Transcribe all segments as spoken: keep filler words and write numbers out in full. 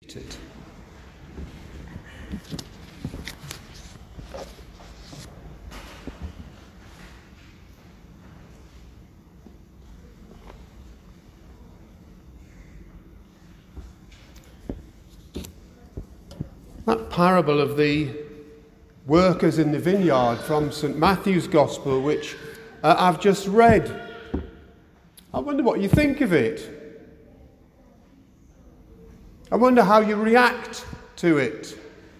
It. That parable of the workers in the vineyard from Saint Matthew's Gospel, which uh, I've just read, I wonder what you think of it. I wonder how you react to it.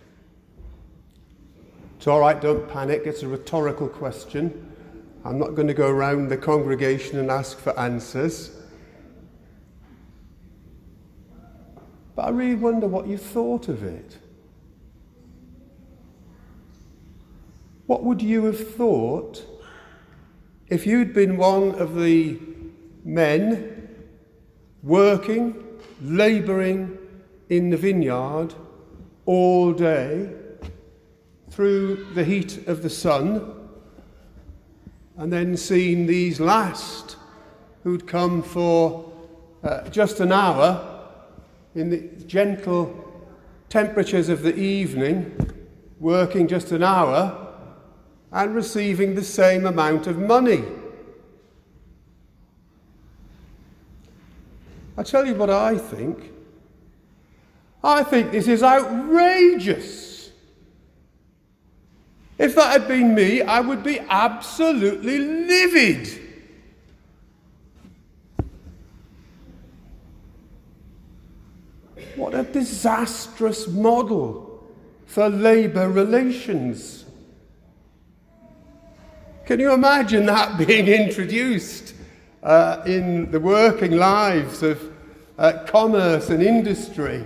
It's all right, don't panic. It's a rhetorical question. I'm not going to go around the congregation and ask for answers. But I really wonder what you thought of it. What would you have thought if you'd been one of the men working, labouring in the vineyard all day through the heat of the sun, and then seen these last who'd come for uh, just an hour in the gentle temperatures of the evening, working just an hour and receiving the same amount of money? I tell you what I think. I think this is outrageous. If that had been me, I would be absolutely livid. What a disastrous model for labour relations. Can you imagine that being introduced uh, in the working lives of uh, commerce and industry?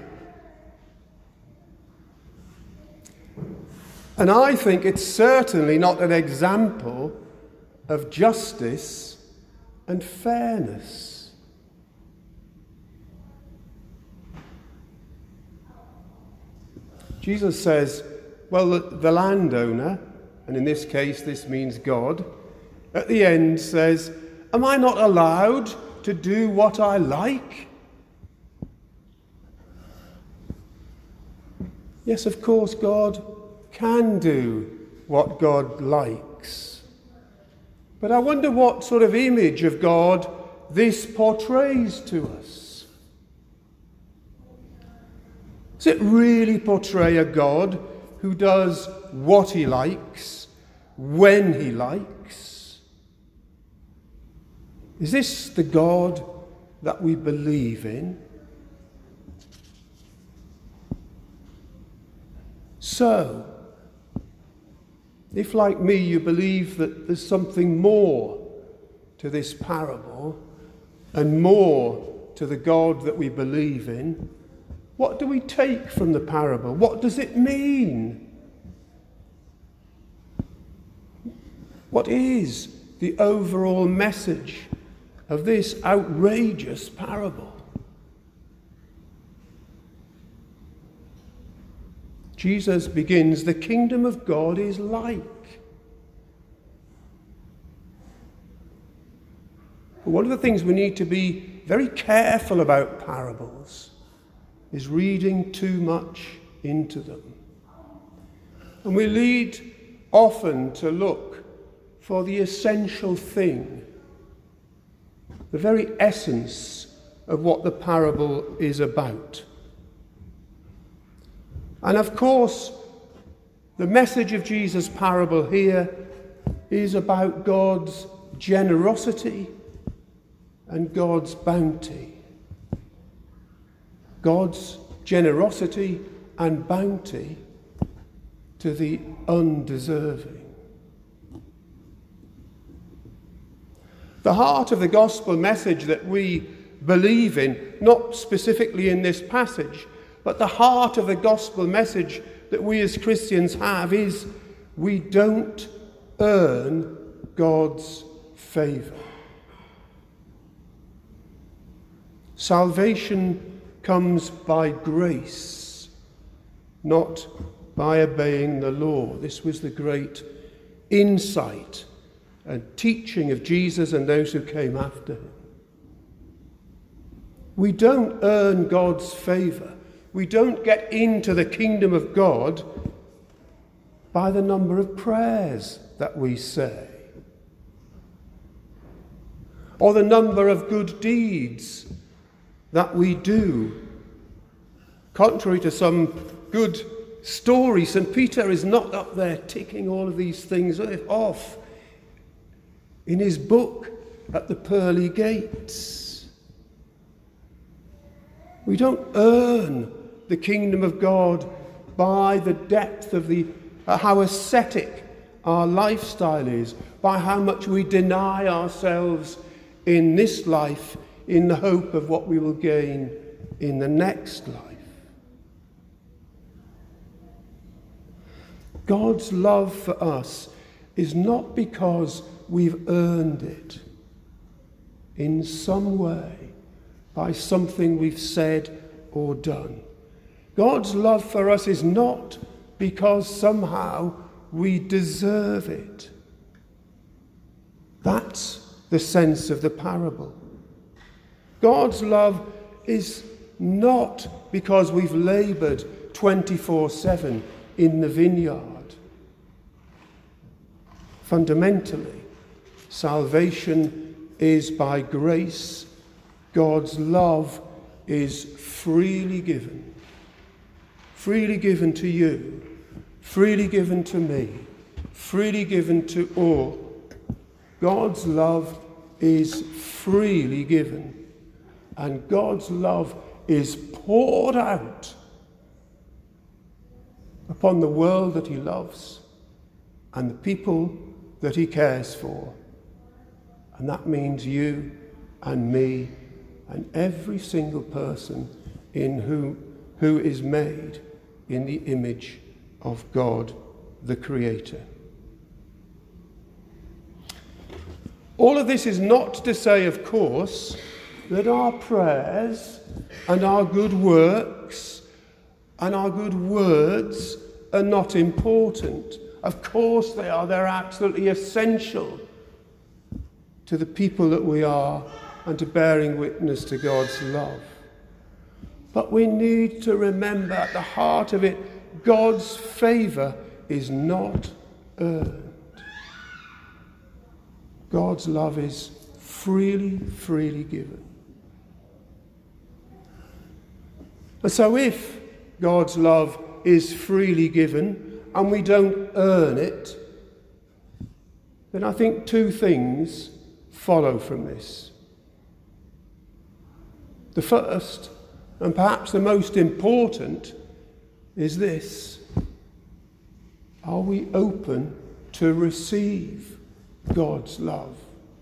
And I think it's certainly not an example of justice and fairness. Jesus says, well, the, the landowner, and in this case this means God, at the end says, am I not allowed to do what I like? Yes, of course, God can do what God likes. But I wonder what sort of image of God this portrays to us. Does it really portray a God who does what he likes, when he likes? Is this the God that we believe in? So, if, like me, you believe that there's something more to this parable and more to the God that we believe in, what do we take from the parable? What does it mean? What is the overall message of this outrageous parable? Jesus begins, the kingdom of God is like. But one of the things we need to be very careful about parables is reading too much into them. And we lead often to look for the essential thing, the very essence of what the parable is about. And of course, the message of Jesus' parable here is about God's generosity and God's bounty. God's generosity and bounty to the undeserving. The heart of the gospel message that we believe in, not specifically in this passage, but the heart of the gospel message that we as Christians have is we don't earn God's favour. Salvation comes by grace, not by obeying the law. This was the great insight and teaching of Jesus and those who came after him. We don't earn God's favour. We don't get into the kingdom of God by the number of prayers that we say, or the number of good deeds that we do. Contrary to some good stories, Saint Peter is not up there ticking all of these things off in his book at the pearly gates. We don't earn the kingdom of God by the depth of the uh, how ascetic our lifestyle is, by how much we deny ourselves in this life in the hope of what we will gain in the next life. God's love for us is not because we've earned it in some way by something we've said or done. God's love for us is not because somehow we deserve it. That's the sense of the parable. God's love is not because we've laboured twenty-four seven in the vineyard. Fundamentally, salvation is by grace. God's love is freely given. Freely given to you, freely given to me, freely given to all. God's love is freely given, and God's love is poured out upon the world that he loves and the people that he cares for. And that means you and me and every single person in who, who is made in the image of God, the Creator. All of this is not to say, of course, that our prayers and our good works and our good words are not important. Of course they are. They're absolutely essential to the people that we are and to bearing witness to God's love. But we need to remember at the heart of it, God's favour is not earned. God's love is freely, freely given. And so if God's love is freely given and we don't earn it, then I think two things follow from this. The first, and perhaps the most important, is this: are we open to receive God's love?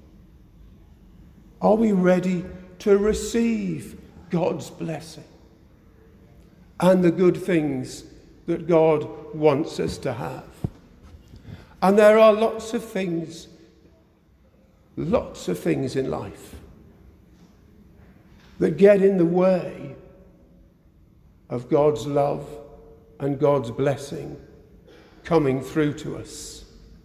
Are we ready to receive God's blessing and the good things that God wants us to have? And there are lots of things, lots of things in life that get in the way of God's love and God's blessing coming through to us.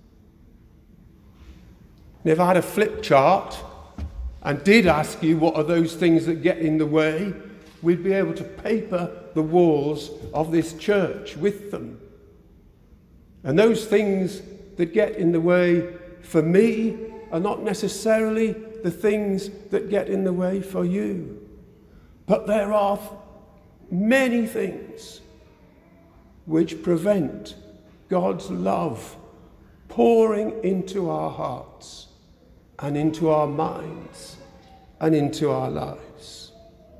And if I had a flip chart and did ask you what are those things that get in the way, we'd be able to paper the walls of this church with them. And those things that get in the way for me are not necessarily the things that get in the way for you. But there are many things which prevent God's love pouring into our hearts and into our minds and into our lives.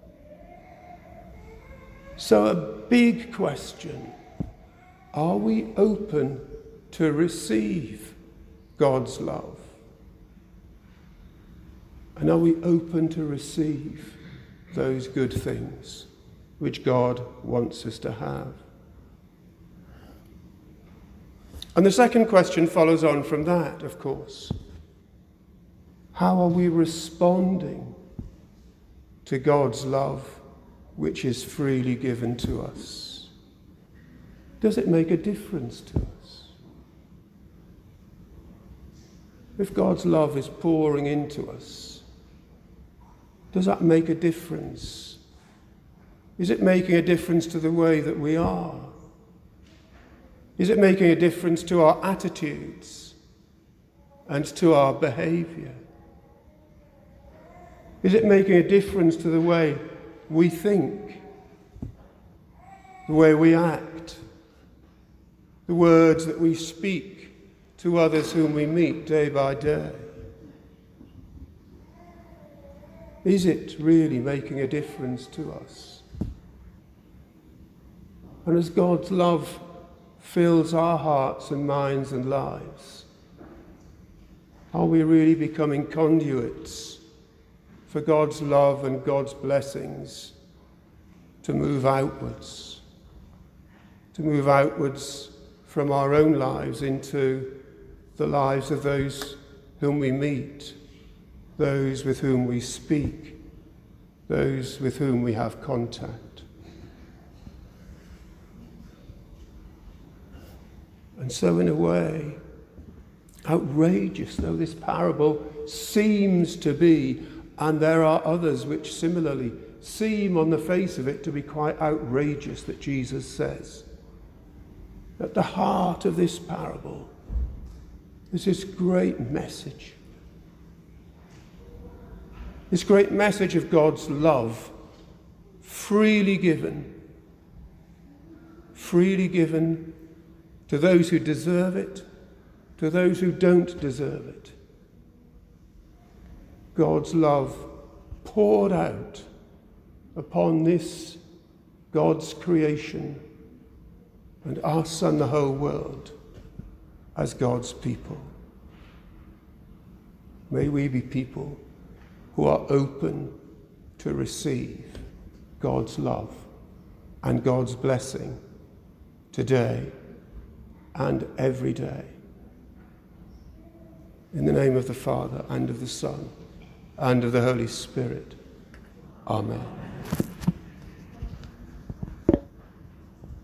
So a big question: are we open to receive God's love? And are we open to receive those good things which God wants us to have? And the second question follows on from that, of course. How are we responding to God's love which is freely given to us? Does it make a difference to us? If God's love is pouring into us, does that make a difference Is it making a difference to the way that we are? Is it making a difference to our attitudes and to our behaviour? Is it making a difference to the way we think, the way we act, the words that we speak to others whom we meet day by day? Is it really making a difference to us? And as God's love fills our hearts and minds and lives, are we really becoming conduits for God's love and God's blessings to move outwards, to move outwards from our own lives into the lives of those whom we meet, those with whom we speak, those with whom we have contact? And so, in a way, outrageous though this parable seems to be, and there are others which similarly seem on the face of it to be quite outrageous, that Jesus says, at the heart of this parable is this great message. This great message of God's love, freely given, freely given to those who deserve it, to those who don't deserve it. God's love poured out upon this God's creation and us and the whole world as God's people. May we be people who are open to receive God's love and God's blessing today and every day. In the name of the Father, and of the Son, and of the Holy Spirit. Amen.